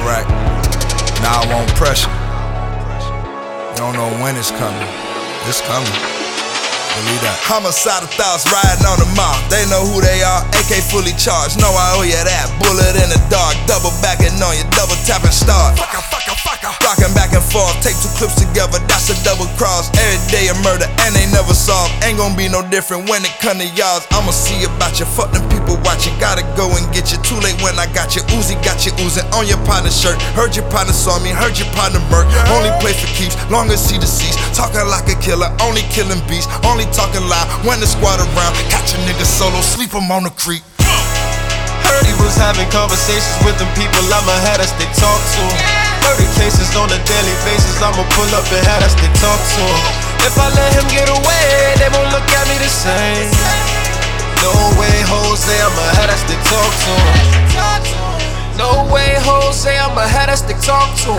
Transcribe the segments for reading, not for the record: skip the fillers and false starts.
right? Now I want pressure. You don't know when it's coming. It's coming. Believe that. Homicidal thoughts riding on the mouth. They know who they are. AK fully charged. Know I owe you that. Bullet in the dark. Double backing on you. Double tapping start. Fucker. Rocking back and forth. Take two clips together. That's a double cross. Every day a murder and they never solve. Ain't gonna be no different when it come to y'all. I'ma see about you. Fuck them people watching. Gotta go and get you. Too late when I got you. Uzi got you oozing on your partner's shirt. Heard your partner saw me. Heard your partner murk. Only play for keeps. Long as he deceased. Talking like a killer. Only killing beasts. Only talking loud when the squad around. Catch a nigga solo. Sleep him on the creek. Heard he was having conversations with them people I'ma had us they talk to. 30 cases on a daily basis, I'ma pull up and had us they talk to. If I let him get away, they won't look at me the same. No way, Jose, I'ma had us they talk to. No way, Jose, I'ma had us they talk to.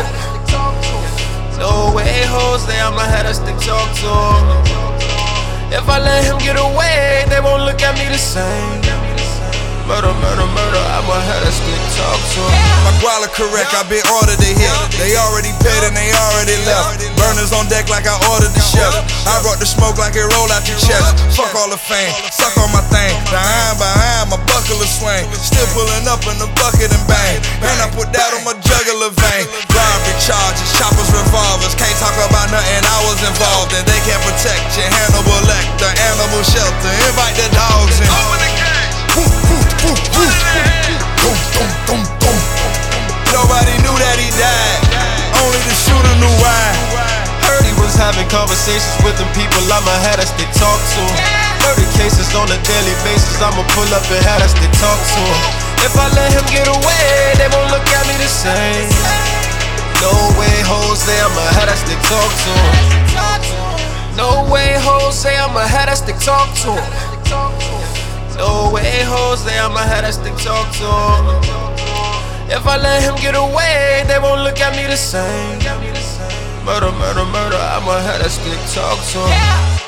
No way, Jose, I'ma had us they talk to. If I let him get away, they won't look at me the same. Murder, I'ma have that stick talk to him. My guala correct, I been ordered to hit. They already paid and they already left. Burners on deck like I ordered the chef. I brought the smoke like it roll out your chest. Fuck all the fame, suck on my thing. Behind my buckler swing. Still pulling up in the bucket and bang. And I put that on my jugular vein. Garbage charges, choppers, revolvers. Can't talk about nothing I was involved in. They can't protect you. Hannibal Lecter, animal shelter. Invite the dogs in. Nobody knew that he died. Only the shooter knew why. Heard he was having conversations with them people I'ma had us they talk to. 30 cases on a daily basis, I'ma pull up and had us they talk to. If I let him get away, they won't look at me the same. No way, Jose, I'ma had us they talk to. No way, Jose, I'ma had us they talk to. No way, Jose, I'ma have that stick talk to him. If I let him get away, they won't look at me the same. Murder, I'ma have that stick talk to him.